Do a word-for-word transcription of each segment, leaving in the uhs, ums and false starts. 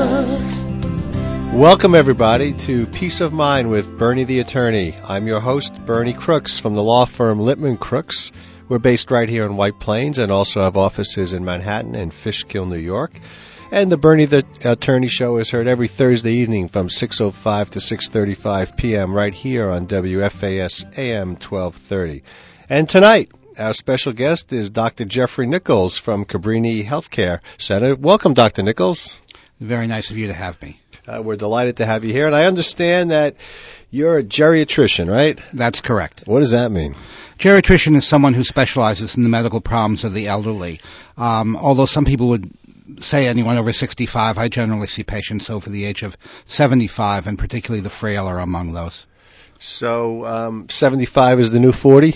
us. Welcome, everybody, to Peace of Mind with Bernie the Attorney. I'm your host, Bernie Crooks, from the law firm Lippman Crooks. We're based right here in White Plains and also have offices in Manhattan and Fishkill, New York. And the Bernie the Attorney Show is heard every Thursday evening from six oh five to six thirty-five p.m. right here on W F A S A M twelve thirty. And tonight, our special guest is Doctor Jeffrey Nichols from Cabrini Healthcare Center. Welcome, Doctor Nichols. Very nice of you to have me. Uh, we're delighted to have you here. And I understand that you're a geriatrician, right? That's correct. What does that mean? Geriatrician is someone who specializes in the medical problems of the elderly. Um, although some people would say anyone over sixty-five, I generally see patients over the age of seventy-five, and particularly the frail are among those. So um, seventy-five is the new forty?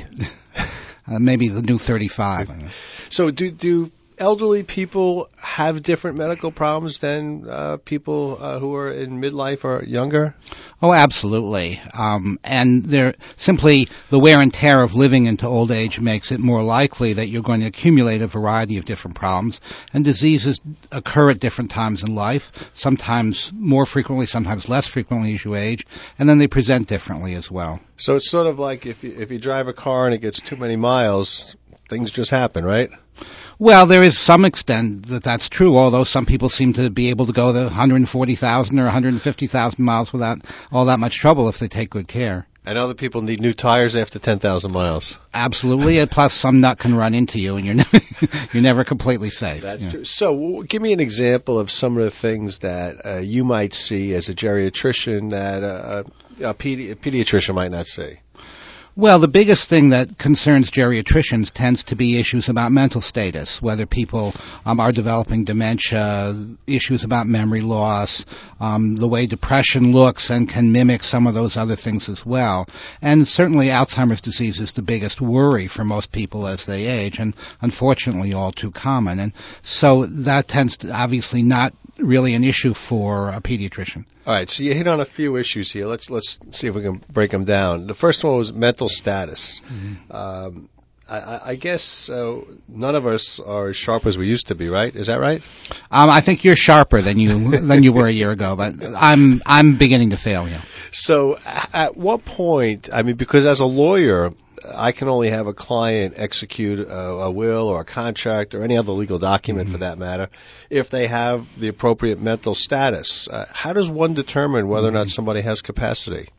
uh, maybe the new thirty-five. So do do elderly people have different medical problems than uh, people uh, who are in midlife or younger? Oh, absolutely. Um, and they're simply the wear and tear of living into old age makes it more likely that you're going to accumulate a variety of different problems. And diseases occur at different times in life, sometimes more frequently, sometimes less frequently as you age, and then they present differently as well. So it's sort of like if you, if you drive a car and it gets too many miles, things just happen, right? Well, there is some extent that that's true, although some people seem to be able to go the one hundred forty thousand or one hundred fifty thousand miles without all that much trouble if they take good care. And other people need new tires after ten thousand miles. Absolutely. Plus, some nut can run into you, and you're never, you're never completely safe. That's yeah. true. So w- give me an example of some of the things that uh, you might see as a geriatrician that uh, a, pedi- a pediatrician might not see. Well, the biggest thing that concerns geriatricians tends to be issues about mental status, whether people um, are developing dementia, issues about memory loss, um, the way depression looks and can mimic some of those other things as well. And certainly Alzheimer's disease is the biggest worry for most people as they age, and unfortunately all too common. And so that tends to obviously not really an issue for a pediatrician. All right, so you hit on a few issues here. Let's let's see if we can break them down. The first one was mental status. Mm-hmm. Um, I, I guess uh, none of us are as sharp as we used to be, right? Is that right? Um, I think you're sharper than you than you were a year ago, but I'm I'm beginning to fail here. So, at what point? I mean, because as a lawyer, I can only have a client execute a, a will or a contract or any other legal document, mm-hmm. for that matter, if they have the appropriate mental status. Uh, how does one determine whether mm-hmm. or not somebody has capacity?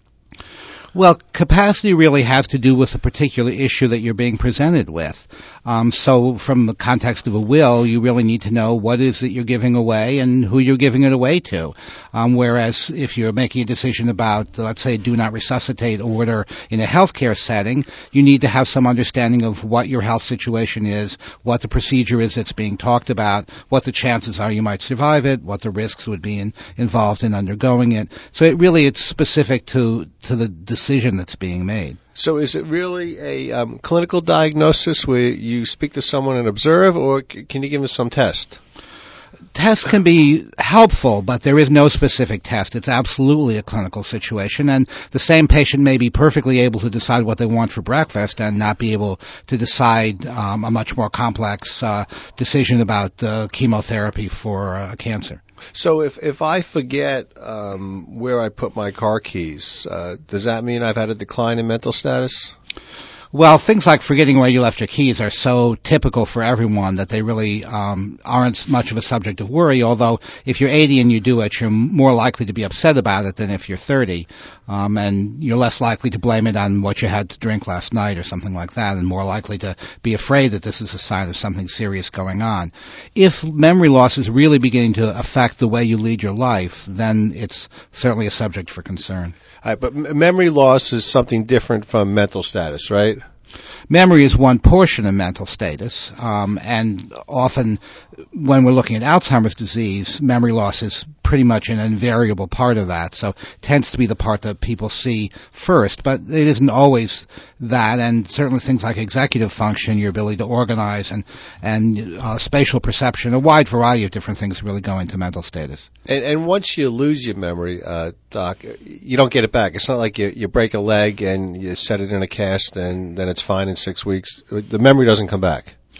Well, capacity really has to do with the particular issue that you're being presented with. Um, so from the context of a will, you really need to know what is it you're giving away and who you're giving it away to. Um, whereas if you're making a decision about, let's say, do not resuscitate order in a healthcare setting, you need to have some understanding of what your health situation is, what the procedure is that's being talked about, what the chances are you might survive it, what the risks would be in, involved in undergoing it. So it really, it's specific to, to the decision that's being made. So is it really a um, clinical diagnosis where you speak to someone and observe, or c- can you give us some test? Tests can be helpful, but there is no specific test. It's absolutely a clinical situation, and the same patient may be perfectly able to decide what they want for breakfast and not be able to decide um, a much more complex uh, decision about uh, chemotherapy for uh, cancer. So if if I forget um, where I put my car keys, uh, does that mean I've had a decline in mental status? Well, things like forgetting where you left your keys are so typical for everyone that they really um, aren't much of a subject of worry, although if you're eighty and you do it, you're more likely to be upset about it than if you're thirty. Um, and you're less likely to blame it on what you had to drink last night or something like that, and more likely to be afraid that this is a sign of something serious going on. If memory loss is really beginning to affect the way you lead your life, then it's certainly a subject for concern. All right, but m- memory loss is something different from mental status, right? Memory is one portion of mental status, um, and often when we're looking at Alzheimer's disease, memory loss is pretty much an invariable part of that, so it tends to be the part that people see first, but it isn't always that, and certainly things like executive function, your ability to organize, and, and uh, spatial perception, a wide variety of different things really go into mental status. And, and once you lose your memory, uh, Doc, you don't get it back. It's not like you, you break a leg and you set it in a cast and then it's fine in six weeks. The memory doesn't come back.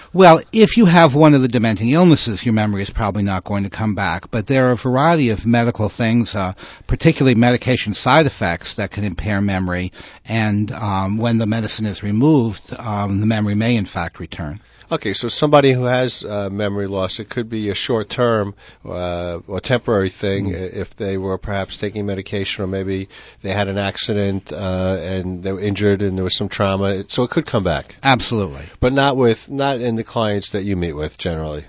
Well, if you have one of the dementing illnesses, your memory is probably not going to come back. But there are a variety of medical things, uh, particularly medication side effects, that can impair memory. And um, when the medicine is removed, um, the memory may in fact return. Okay, so somebody who has uh, memory loss, it could be a short-term uh, or temporary thing mm-hmm. if they were perhaps taking medication, or maybe they had an accident uh, and they were injured and there was some trauma. So it could come back. Absolutely. But not with not in the clients that you meet with generally.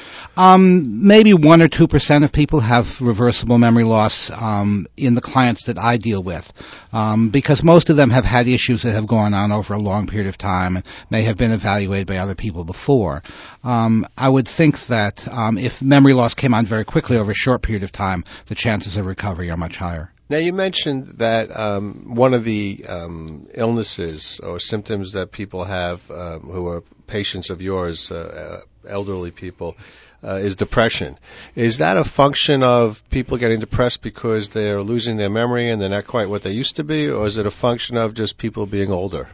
Um, maybe one or two percent of people have reversible memory loss um, in the clients that I deal with, um, because most of them have had issues that have gone on over a long period of time and may have been evaluated by other people before. Um, I would think that um, if memory loss came on very quickly over a short period of time, the chances of recovery are much higher. Now, you mentioned that um, one of the um, illnesses or symptoms that people have um, who are patients of yours, uh, elderly people, uh, is depression. Is that a function of people getting depressed because they're losing their memory and they're not quite what they used to be, or is it a function of just people being older?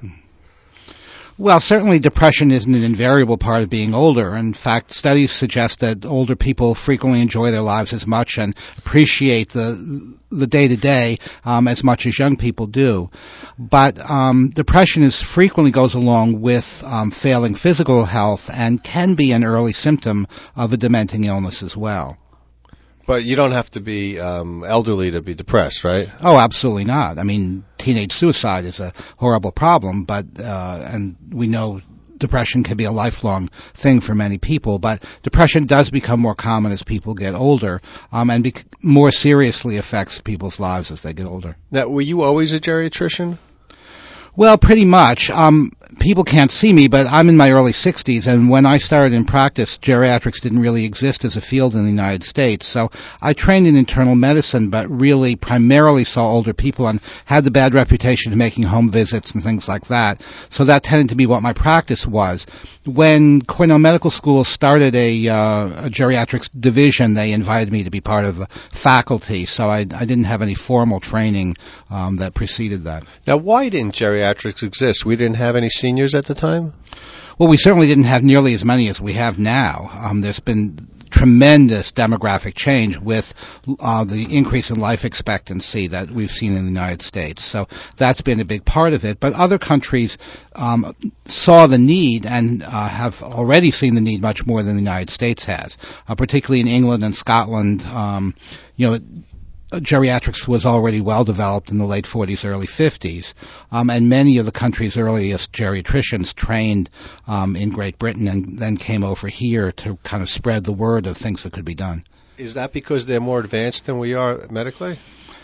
Well, certainly depression isn't an invariable part of being older. In fact, studies suggest that older people frequently enjoy their lives as much and appreciate the the day-to-day um, as much as young people do. But um, depression is frequently goes along with um, failing physical health and can be an early symptom of a dementing illness as well. But you don't have to be um, elderly to be depressed, right? Oh, absolutely not. I mean, teenage suicide is a horrible problem, but uh, and we know depression can be a lifelong thing for many people. But depression does become more common as people get older, um, and bec- more seriously affects people's lives as they get older. Now, were you always a geriatrician? Well, pretty much. Um, people can't see me, but I'm in my early sixties, and when I started in practice, geriatrics didn't really exist as a field in the United States. So I trained in internal medicine, but really primarily saw older people and had the bad reputation of making home visits and things like that. So that tended to be what my practice was. When Cornell Medical School started a, uh, a geriatrics division, they invited me to be part of the faculty, so I, I didn't have any formal training um, that preceded that. Now, why didn't geriatrics exist? We didn't have any seniors at the time? Well, we certainly didn't have nearly as many as we have now. Um, there's been tremendous demographic change with uh, the increase in life expectancy that we've seen in the United States. So that's been a big part of it. But other countries um, saw the need and uh, have already seen the need much more than the United States has, uh, particularly in England and Scotland. Um, you know, geriatrics was already well developed in the late forties, early fifties, um, and many of the country's earliest geriatricians trained um, in Great Britain and then came over here to kind of spread the word of things that could be done. Is that because they're more advanced than we are medically?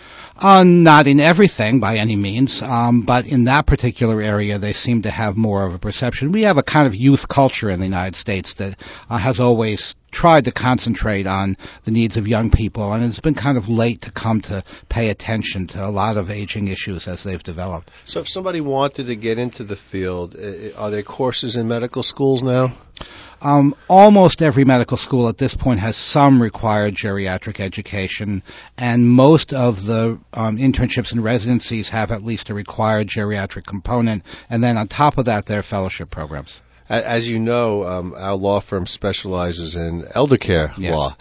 Uh, not in everything by any means, um, but in that particular area they seem to have more of a perception. We have a kind of youth culture in the United States that uh, has always tried to concentrate on the needs of young people, and it's been kind of late to come to pay attention to a lot of aging issues as they've developed. So if somebody wanted to get into the field, are there courses in medical schools now? Um, almost every medical school at this point has some required geriatric education, and most of the um, internships and residencies have at least a required geriatric component, and then on top of that, there are fellowship programs. As you know, um, our law firm specializes in elder care yes. law.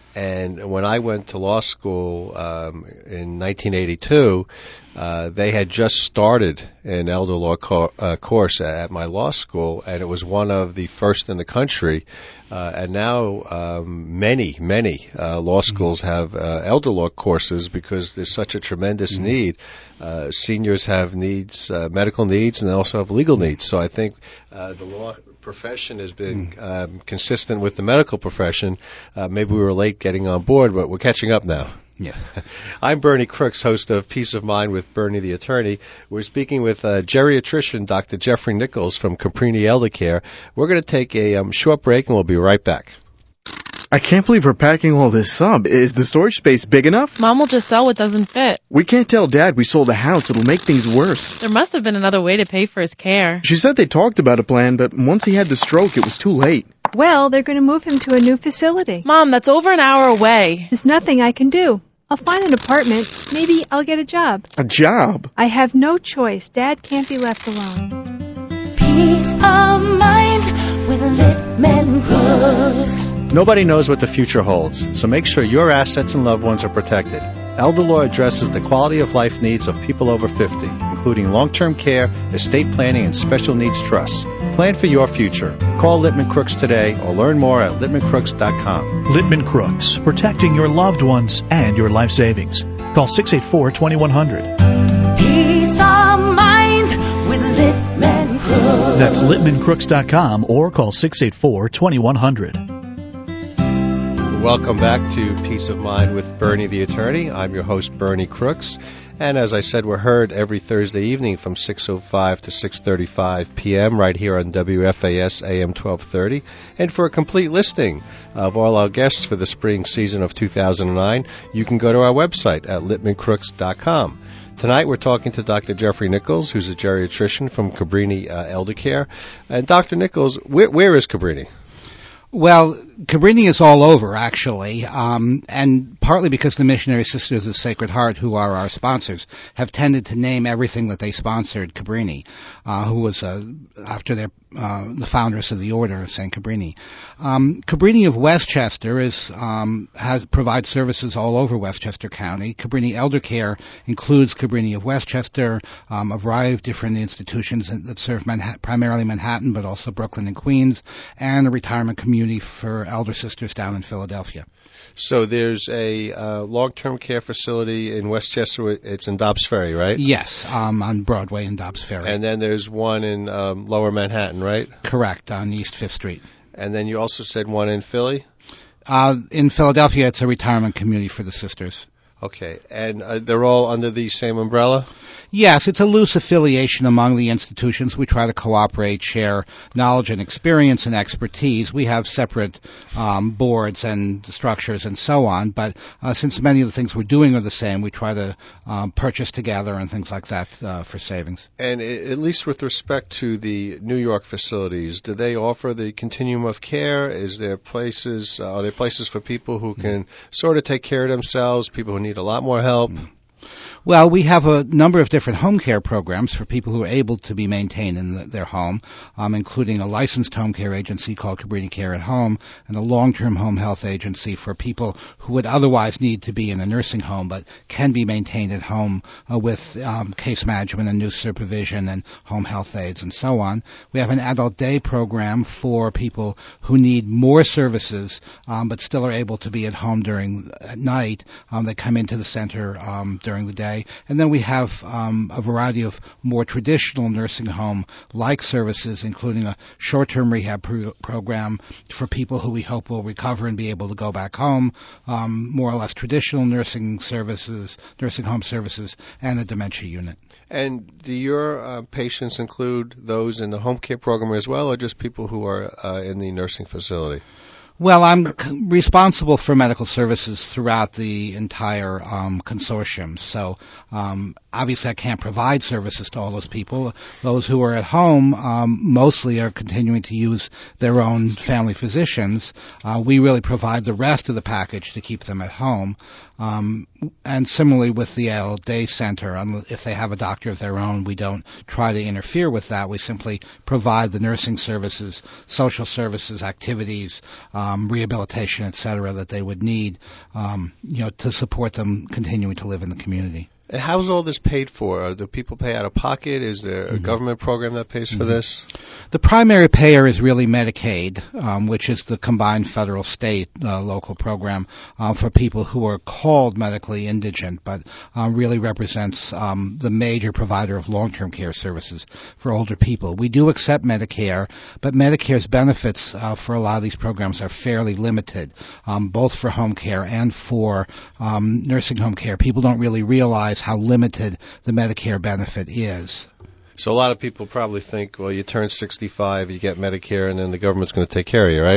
And when I went to law school um, in nineteen eighty-two, uh, they had just started an elder law co- uh, course at my law school, and it was one of the first in the country. Uh, and now um, many, many uh, law schools mm-hmm. have uh, elder law courses because there's such a tremendous mm-hmm. need. Uh, seniors have needs, uh, medical needs, and they also have legal needs. So I think uh, the law profession has been mm-hmm. um, consistent with the medical profession. Uh, maybe we were late getting on board, but we're catching up now. Yes. I'm Bernie Crooks, host of Peace of Mind with Bernie the Attorney. We're speaking with uh, geriatrician Doctor Jeffrey Nichols from Caprini Elder Care. We're going to take a um, short break, and we'll be right back. I can't believe we're packing all this up. Is the storage space big enough? Mom will just sell what doesn't fit. We can't tell Dad we sold a house. It'll make things worse. There must have been another way to pay for his care. She said they talked about a plan, but once he had the stroke, it was too late. Well, they're going to move him to a new facility. Mom, that's over an hour away. There's nothing I can do. I'll find an apartment. Maybe I'll get a job. A job? I have no choice. Dad can't be left alone. Peace of mind with Littman Crooks. Nobody knows what the future holds, so make sure your assets and loved ones are protected. Elder Law addresses the quality of life needs of people over fifty, including long-term care, estate planning, and special needs trusts. Plan for your future. Call Littman Crooks today or learn more at littman crooks dot com. Littman Crooks, protecting your loved ones and your life savings. Call six eight four, two one zero zero. Peace of mind with Littman Crooks. That's littman crooks dot com or call six eight four, two one zero zero. Welcome back to Peace of Mind with Bernie the Attorney. I'm your host, Bernie Crooks. And as I said, we're heard every Thursday evening from six oh five to six thirty-five p.m. right here on W F A S A M twelve thirty. And for a complete listing of all our guests for the spring season of two thousand nine, you can go to our website at littman crooks dot com. Tonight we're talking to Doctor Jeffrey Nichols, who's a geriatrician from Cabrini uh, Elder Care. And Doctor Nichols, where, where is Cabrini? Well, Cabrini is all over, actually, um, and partly because the Missionary Sisters of Sacred Heart, who are our sponsors, have tended to name everything that they sponsored Cabrini, uh, who was uh, after their uh, the founders of the Order of Saint Cabrini. Um, Cabrini of Westchester is um, has provides services all over Westchester County. Cabrini Elder Care includes Cabrini of Westchester, um, a variety of different institutions that serve Manhattan, primarily Manhattan, but also Brooklyn and Queens, and a retirement community for elder sisters down in Philadelphia. So there's a uh, long-term care facility in Westchester. It's in Dobbs Ferry, right? Yes, um, on Broadway in Dobbs Ferry. And then there's one in um, Lower Manhattan, right? Correct, on East Fifth Street. And then you also said one in Philly? Uh, in Philadelphia, it's a retirement community for the sisters. Okay, and uh, they're all under the same umbrella? Yes, it's a loose affiliation among the institutions. We try to cooperate, share knowledge and experience and expertise. We have separate um, boards and structures and so on, but uh, since many of the things we're doing are the same, we try to um, purchase together and things like that uh, for savings. And it, at least with respect to the New York facilities, do they offer the continuum of care? Is there places, uh, are there places for people who can mm. sort of take care of themselves, people who need a lot more help? Mm. Well, we have a number of different home care programs for people who are able to be maintained in the, their home, um, including a licensed home care agency called Cabrini Care at Home and a long-term home health agency for people who would otherwise need to be in a nursing home but can be maintained at home uh, with um, case management and new supervision and home health aides and so on. We have an adult day program for people who need more services um, but still are able to be at home during at night. Um, they come into the center um, during the day. And then we have um, a variety of more traditional nursing home-like services, including a short-term rehab pro- program for people who we hope will recover and be able to go back home, um, more or less traditional nursing services, nursing home services, and a dementia unit. And do your uh, patients include those in the home care program as well, or just people who are uh, in the nursing facility? Well, I'm c- responsible for medical services throughout the entire um, consortium. So um, obviously I can't provide services to all those people. Those who are at home um, mostly are continuing to use their own family physicians. Uh, we really provide the rest of the package to keep them at home. Um, and similarly with the adult day center, um, if they have a doctor of their own, we don't try to interfere with that. We simply provide the nursing services, social services, activities, um, rehabilitation, et cetera, that they would need, um, you know, to support them continuing to live in the community. And how's all this paid for? Do people pay out of pocket? Is there a mm-hmm. government program that pays mm-hmm. for this? The primary payer is really Medicaid, um, which is the combined federal-state uh, local program uh, for people who are called medically indigent, but um, really represents um, the major provider of long-term care services for older people. We do accept Medicare, but Medicare's benefits uh, for a lot of these programs are fairly limited, um, both for home care and for um, nursing home care. People don't really realize how limited the Medicare benefit is. So a lot of people probably think, well, you turn sixty-five, you get Medicare, and then the government's going to take care of you, right?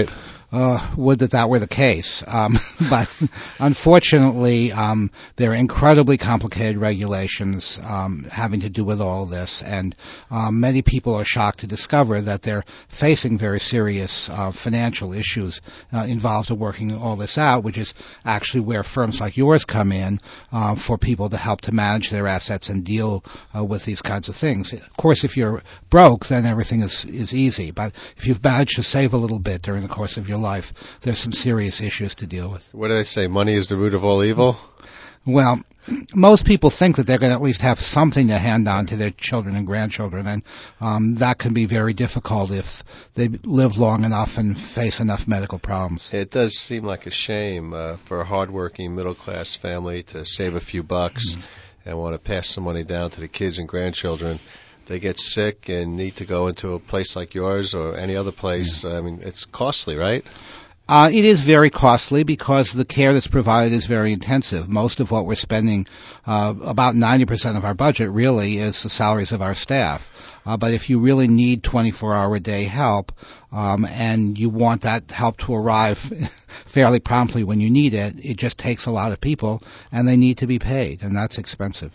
Uh, would that that were the case. Um, but unfortunately, um, there are incredibly complicated regulations um, having to do with all this, and um, many people are shocked to discover that they're facing very serious uh, financial issues uh, involved in working all this out, which is actually where firms like yours come in uh, for people to help to manage their assets and deal uh, with these kinds of things. Of course, if you're broke, then everything is, is easy, but if you've managed to save a little bit during the course of your life, there's some serious issues to deal with. What do they say? Money is the root of all evil? Well, most people think that they're going to at least have something to hand on to their children and grandchildren, and um, that can be very difficult if they live long enough and face enough medical problems. It does seem like a shame uh, for a hardworking middle-class family to save a few bucks mm-hmm. and want to pass some money down to the kids and grandchildren. They get sick and need to go into a place like yours or any other place. Yeah. I mean, it's costly, right? Uh, it is very costly because the care that's provided is very intensive. Most of what we're spending, uh, about ninety percent of our budget really is the salaries of our staff. Uh, but if you really need twenty-four hour a day help, um, and you want that help to arrive fairly promptly when you need it, it just takes a lot of people and they need to be paid, and that's expensive.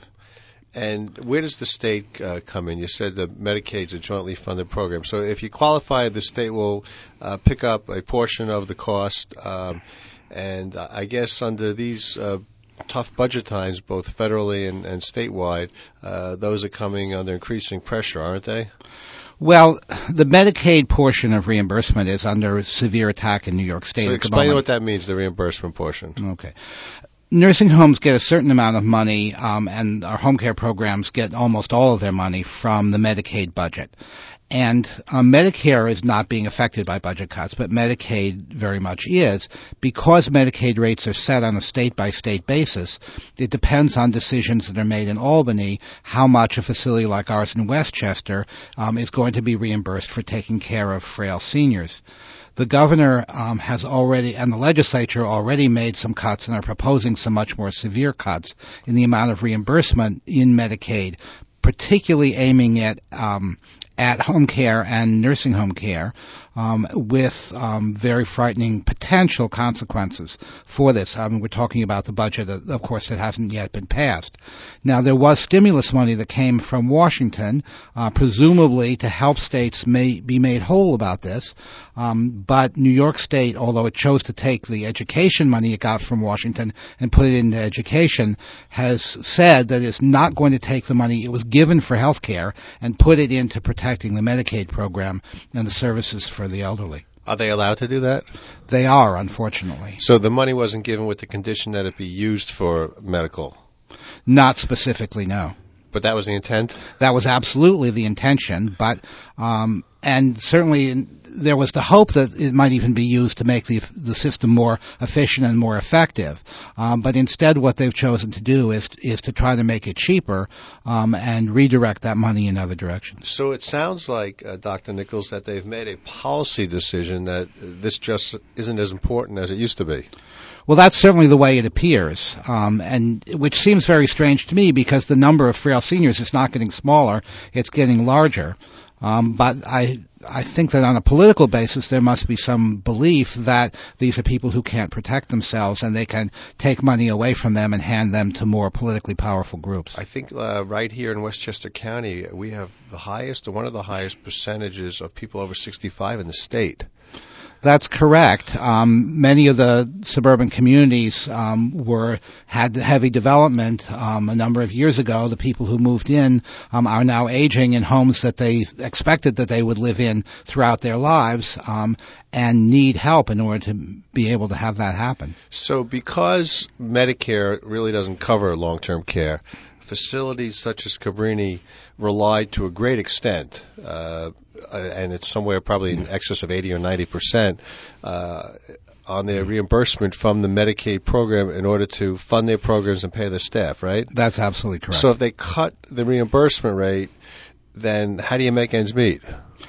And where does the state uh, come in? You said that Medicaid's a jointly funded program. So if you qualify, the state will uh, pick up a portion of the cost. Um, and I guess under these uh, tough budget times, both federally and, and statewide, uh, those are coming under increasing pressure, aren't they? Well, the Medicaid portion of reimbursement is under severe attack in New York State. So explain what that means, the reimbursement portion. Okay. Nursing homes get a certain amount of money, um, and our home care programs get almost all of their money from the Medicaid budget. And um, Medicare is not being affected by budget cuts, but Medicaid very much is. Because Medicaid rates are set on a state-by-state basis, it depends on decisions that are made in Albany how much a facility like ours in Westchester um, is going to be reimbursed for taking care of frail seniors. The governor um, has already, and the legislature already made some cuts and are proposing some much more severe cuts in the amount of reimbursement in Medicaid, particularly aiming at um, at home care and nursing home care, um, with um, very frightening potential consequences for this. I mean, we're talking about the budget, of course, that hasn't yet been passed. Now, there was stimulus money that came from Washington, uh, presumably to help states may be made whole about this. Um, but New York State, although it chose to take the education money it got from Washington and put it into education, has said that it's not going to take the money it was given for health care and put it into protecting the Medicaid program and the services for the elderly. Are they allowed to do that? They are, unfortunately. So the money wasn't given with the condition that it be used for medical? Not specifically, no. But that was the intent? That was absolutely the intention, but um, and certainly there was the hope that it might even be used to make the the system more efficient and more effective. Um, but instead, what they've chosen to do is is to try to make it cheaper um, and redirect that money in other directions. So it sounds like, uh, Doctor Nichols, that they've made a policy decision that this just isn't as important as it used to be. Well, that's certainly the way it appears, um, and which seems very strange to me because the number of frail seniors is not getting smaller; it's getting larger. Um, but I, I think that on a political basis, there must be some belief that these are people who can't protect themselves, and they can take money away from them and hand them to more politically powerful groups. I think uh, right here in Westchester County, we have the highest, or one of the highest percentages of people over sixty-five in the state. That's correct. Um, many of the suburban communities um, were had heavy development um, a number of years ago. The people who moved in um, are now aging in homes that they expected that they would live in throughout their lives, um, and need help in order to be able to have that happen. So because Medicare really doesn't cover long-term care, facilities such as Cabrini rely to a great extent, uh, and it's somewhere probably in excess of eighty or ninety percent, uh, on their reimbursement from the Medicaid program in order to fund their programs and pay their staff, right? That's absolutely correct. So if they cut the reimbursement rate, then how do you make ends meet?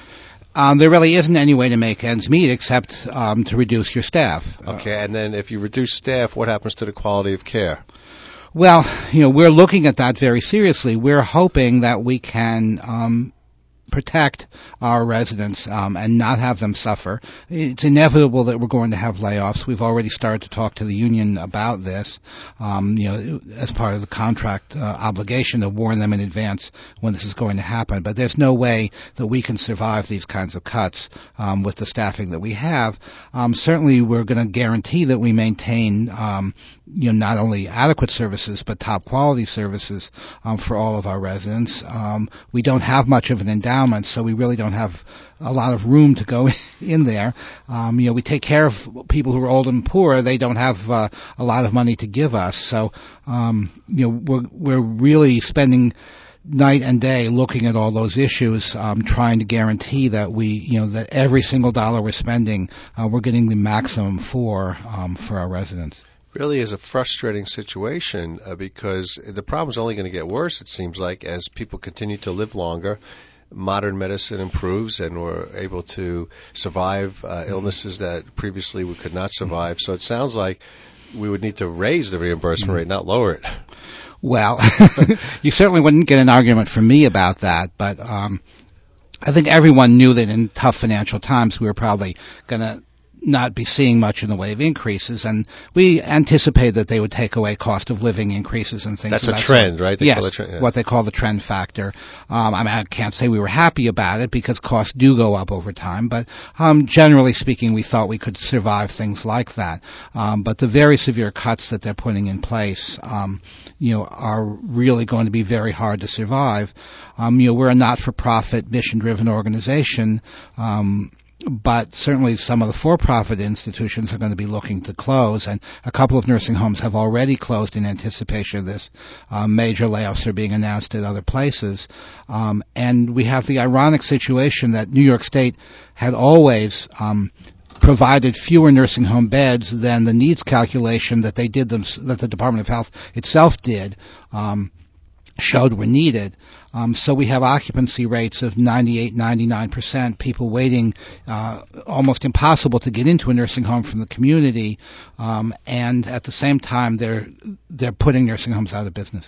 Um, there really isn't any way to make ends meet except um, to reduce your staff. Okay, and then if you reduce staff, what happens to the quality of care? Well, you know, we're looking at that very seriously. We're hoping that we can um, protect our residents um, and not have them suffer. It's inevitable that we're going to have layoffs. We've already started to talk to the union about this, um, you know, as part of the contract uh, obligation to warn them in advance when this is going to happen. But there's no way that we can survive these kinds of cuts um, with the staffing that we have. Um, certainly, we're going to guarantee that we maintain, um, you know, not only adequate services but top quality services um, for all of our residents. Um, we don't have much of an endowment, so we really don't have a lot of room to go in there. Um, you know, we take care of people who are old and poor. They don't have uh, a lot of money to give us. So, um, you know, we're, we're really spending night and day looking at all those issues, um, trying to guarantee that we, you know, that every single dollar we're spending, uh, we're getting the maximum for, um, for our residents. Really is a frustrating situation uh, because the problem is only going to get worse, it seems like, as people continue to live longer. Modern medicine improves and we're able to survive uh, illnesses that previously we could not survive. So it sounds like we would need to raise the reimbursement rate, not lower it. Well, you certainly wouldn't get an argument from me about that, but um, I think everyone knew that in tough financial times we were probably going to not be seeing much in the way of increases, and we anticipated that they would take away cost of living increases and things. That's of a that trend, sort. right? They yes, call it trend, yeah. What they call the trend factor. Um, I mean, I can't say we were happy about it because costs do go up over time, but um, generally speaking, we thought we could survive things like that. Um, but the very severe cuts that they're putting in place, um, you know, are really going to be very hard to survive. Um, you know, we're a not-for-profit, mission-driven organization. Um, But certainly some of the for-profit institutions are going to be looking to close, and a couple of nursing homes have already closed in anticipation of this. Uh, major layoffs are being announced at other places. Um, and we have the ironic situation that New York State had always um, provided fewer nursing home beds than the needs calculation that they did them, that the Department of Health itself did, um, showed were needed. Um, so we have occupancy rates of ninety-eight, ninety-nine percent, people waiting, uh, almost impossible to get into a nursing home from the community, um, and at the same time they're they're putting nursing homes out of business.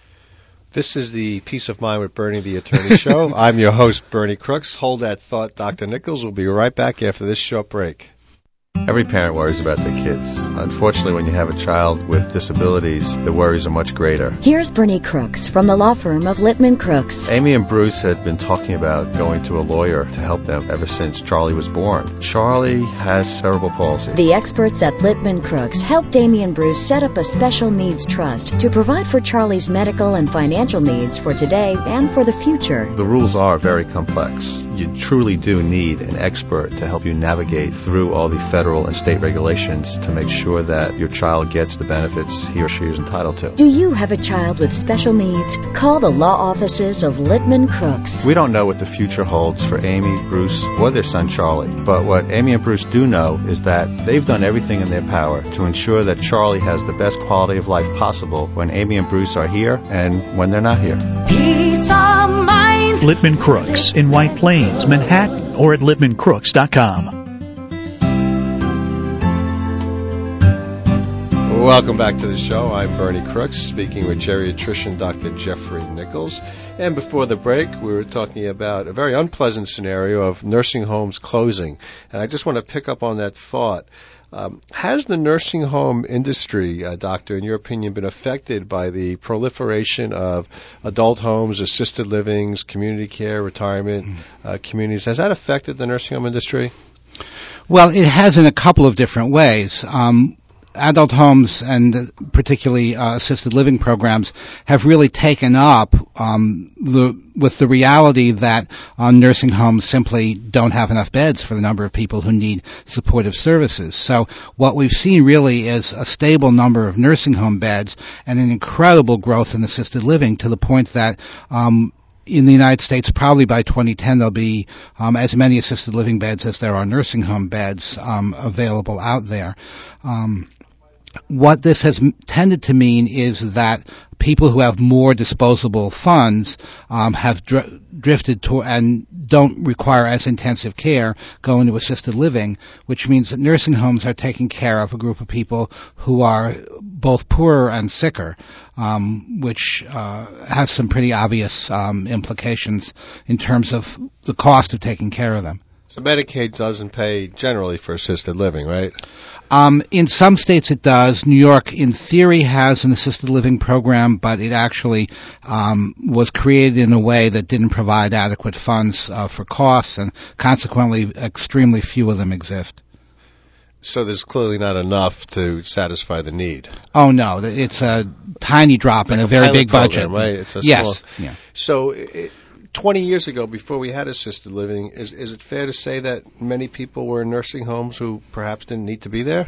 This is the Peace of Mind with Bernie the Attorney show. I'm your host, Bernie Crooks. Hold that thought, Doctor Nichols. We'll be right back after this short break. Every parent worries about their kids. Unfortunately, when you have a child with disabilities, the worries are much greater. Here's Bernie Crooks from the law firm of Littman Crooks. Amy and Bruce had been talking about going to a lawyer to help them ever since Charlie was born. Charlie has cerebral palsy. The experts at Littman Crooks helped Amy and Bruce set up a special needs trust to provide for Charlie's medical and financial needs for today and for the future. The rules are very complex. You truly do need an expert to help you navigate through all the federal and state regulations to make sure that your child gets the benefits he or she is entitled to. Do you have a child with special needs? Call the law offices of Littman Crooks. We don't know what the future holds for Amy, Bruce, or their son Charlie, but what Amy and Bruce do know is that they've done everything in their power to ensure that Charlie has the best quality of life possible when Amy and Bruce are here and when they're not here. Peace of mind. Littman Crooks in White Plains, Manhattan, or at littman crooks dot com. Welcome back to the show. I'm Bernie Crooks, speaking with geriatrician Doctor Jeffrey Nichols. And before the break, we were talking about a very unpleasant scenario of nursing homes closing. And I just want to pick up on that thought. Um, has the nursing home industry, uh, doctor, in your opinion, been affected by the proliferation of adult homes, assisted livings, community care, retirement uh, communities? Has that affected the nursing home industry? Well, it has in a couple of different ways. Um, adult homes and particularly uh, assisted living programs have really taken up um, the with the reality that uh, nursing homes simply don't have enough beds for the number of people who need supportive services. So what we've seen really is a stable number of nursing home beds and an incredible growth in assisted living to the point that um, in the United States, probably by twenty ten, there'll be um, as many assisted living beds as there are nursing home beds um, available out there. Um, what this has m- tended to mean is that people who have more disposable funds um, have dr- drifted to and don't require as intensive care go into assisted living, which means that nursing homes are taking care of a group of people who are both poorer and sicker, um, which uh, has some pretty obvious um, implications in terms of the cost of taking care of them. So Medicaid doesn't pay generally for assisted living, right? Um, in some states it does. New York, in theory, has an assisted living program, but it actually um, was created in a way that didn't provide adequate funds uh, for costs, and consequently extremely few of them exist. So there's clearly not enough to satisfy the need. Oh, no. It's a tiny drop like in a, a very big program, budget. Right? It's a yes. Small... Yeah. So it, twenty years ago, before we had assisted living, is, is it fair to say that many people were in nursing homes who perhaps didn't need to be there?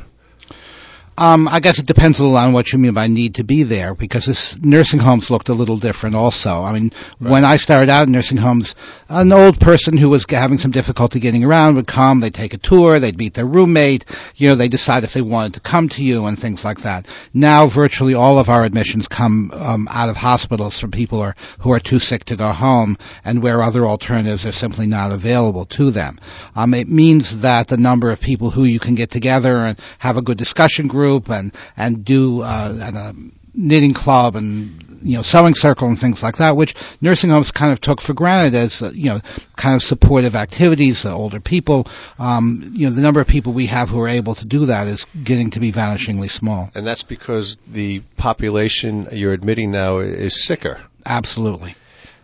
Um, I guess it depends a little on what you mean by need to be there, because this nursing homes looked a little different also. I mean, right. When I started out in nursing homes, an old person who was having some difficulty getting around would come, they'd take a tour, they'd meet their roommate, you know, they decide if they wanted to come to you and things like that. Now virtually all of our admissions come um, out of hospitals from people who are, who are too sick to go home, and where other alternatives are simply not available to them. Um, it means that the number of people who you can get together and have a good discussion group and and do uh, at a knitting club and you know sewing circle and things like that, which nursing homes kind of took for granted as uh, you know kind of supportive activities. Uh, older people, um, you know, the number of people we have who are able to do that is getting to be vanishingly small. And that's because the population you're admitting now is sicker. Absolutely.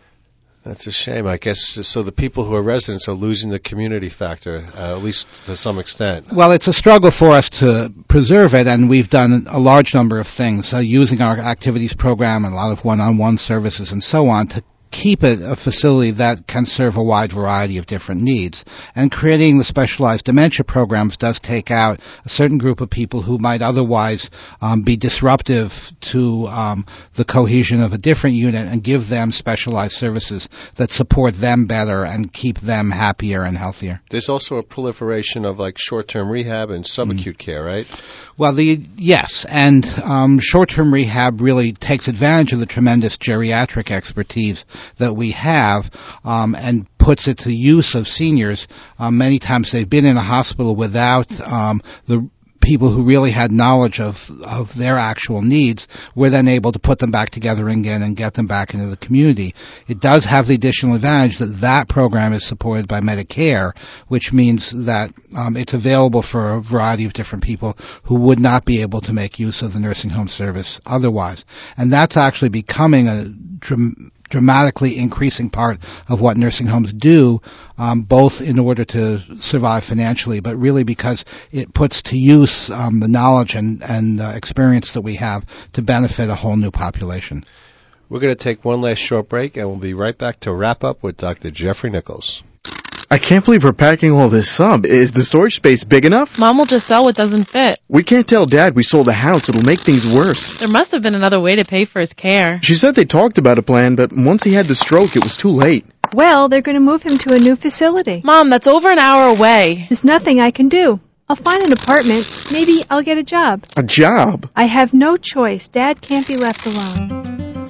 That's a shame, I guess. So the people who are residents are losing the community factor, uh, at least to some extent. Well, it's a struggle for us to preserve it, and we've done a large number of things uh, using our activities program and a lot of one-on-one services and so on to keep it a facility that can serve a wide variety of different needs. And creating the specialized dementia programs does take out a certain group of people who might otherwise um, be disruptive to um, the cohesion of a different unit, and give them specialized services that support them better and keep them happier and healthier. There's also a proliferation of like short-term rehab and subacute mm. care, right? Well, the yes, and um, short-term rehab really takes advantage of the tremendous geriatric expertise that we have um, and puts it to use of seniors. Um, many times they've been in a hospital without um, the people who really had knowledge of, of their actual needs. We're then able to put them back together again and get them back into the community. It does have the additional advantage that that program is supported by Medicare, which means that um, it's available for a variety of different people who would not be able to make use of the nursing home service otherwise. And that's actually becoming a dram- dramatically increasing part of what nursing homes do, um, both in order to survive financially, but really because it puts to use um, the knowledge and, and uh, experience that we have to benefit a whole new population. We're going to take one last short break, and we'll be right back to wrap up with Doctor Jeffrey Nichols. I can't believe we're packing all this up. Is the storage space big enough? Mom will just sell what doesn't fit. We can't tell Dad we sold a house. It'll make things worse. There must have been another way to pay for his care. She said they talked about a plan, but once he had the stroke, it was too late. Well, they're going to move him to a new facility. Mom, that's over an hour away. There's nothing I can do. I'll find an apartment. Maybe I'll get a job. A job? I have no choice. Dad can't be left alone.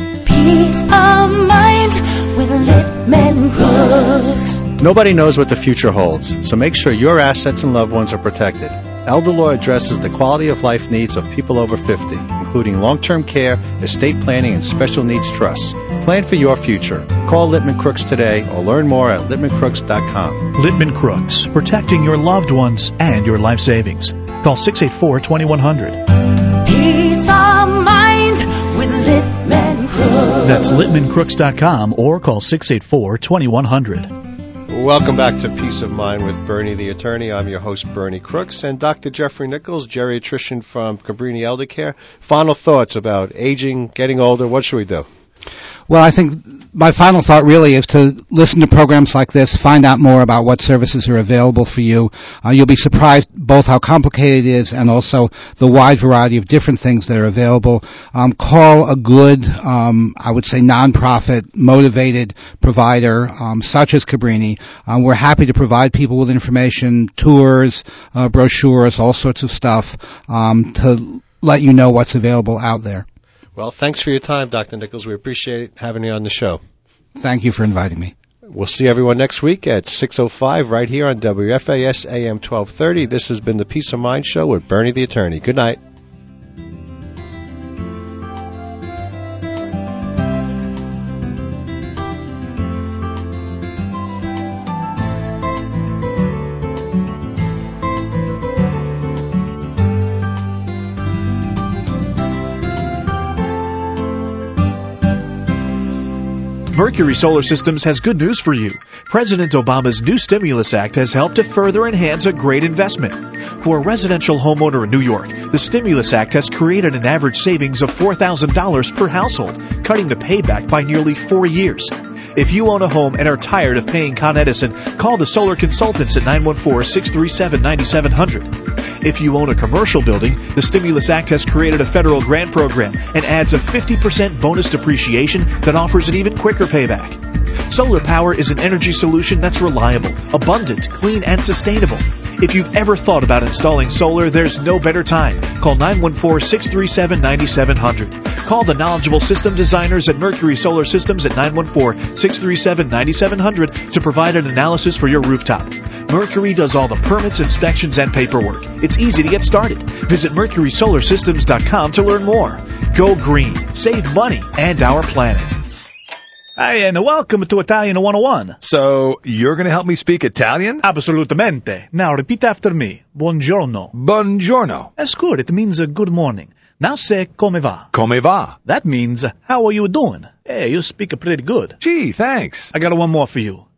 Peace of mind with Littman Crooks. Nobody knows what the future holds, so make sure your assets and loved ones are protected. Elder Law addresses the quality of life needs of people over fifty, including long-term care, estate planning, and special needs trusts. Plan for your future. Call Littman Crooks today or learn more at littman crooks dot com. Littman Crooks, protecting your loved ones and your life savings. Call six eight four, two one zero zero. Peace of mind with Littman Crooks. That's littman crooks dot com or call six eight four, two one zero zero. Welcome back to Peace of Mind with Bernie the Attorney. I'm your host, Bernie Crooks, and Doctor Jeffrey Nichols, geriatrician from Cabrini Elder Care. Final thoughts about aging, getting older. What should we do? Well, I think my final thought really is to listen to programs like this, find out more about what services are available for you. Uh, you'll be surprised both how complicated it is and also the wide variety of different things that are available. Um, call a good, um, I would say, nonprofit, motivated provider um, such as Cabrini. Um, we're happy to provide people with information, tours, uh, brochures, all sorts of stuff um, to let you know what's available out there. Well, thanks for your time, Doctor Nichols. We appreciate having you on the show. Thank you for inviting me. We'll see everyone next week at six oh five right here on W F A S A M twelve thirty. This has been the Peace of Mind Show with Bernie the Attorney. Good night. Mercury Solar Systems has good news for you. President Obama's new Stimulus Act has helped to further enhance a great investment. For a residential homeowner in New York, the Stimulus Act has created an average savings of four thousand dollars per household, cutting the payback by nearly four years. If you own a home and are tired of paying Con Edison, call the Solar Consultants at nine one four, six three seven, nine seven zero zero. If you own a commercial building, the Stimulus Act has created a federal grant program and adds a fifty percent bonus depreciation that offers an even quicker payback. Solar power is an energy solution that's reliable, abundant, clean, and sustainable. If you've ever thought about installing solar, there's no better time. Call nine one four, six three seven, nine seven zero zero. Call the knowledgeable system designers at Mercury Solar Systems at nine one four, six three seven, nine seven zero zero to provide an analysis for your rooftop. Mercury does all the permits, inspections, and paperwork. It's easy to get started. Visit mercury solar systems dot com to learn more. Go green, save money, and our planet. Hi, and welcome to Italian one oh one. So, you're going to help me speak Italian? Absolutamente. Now, repeat after me. Buongiorno. Buongiorno. That's good. It means uh, good morning. Now say, come va? Come va? That means, uh, how are you doing? Hey, you speak pretty good. Gee, thanks. I got one more for you.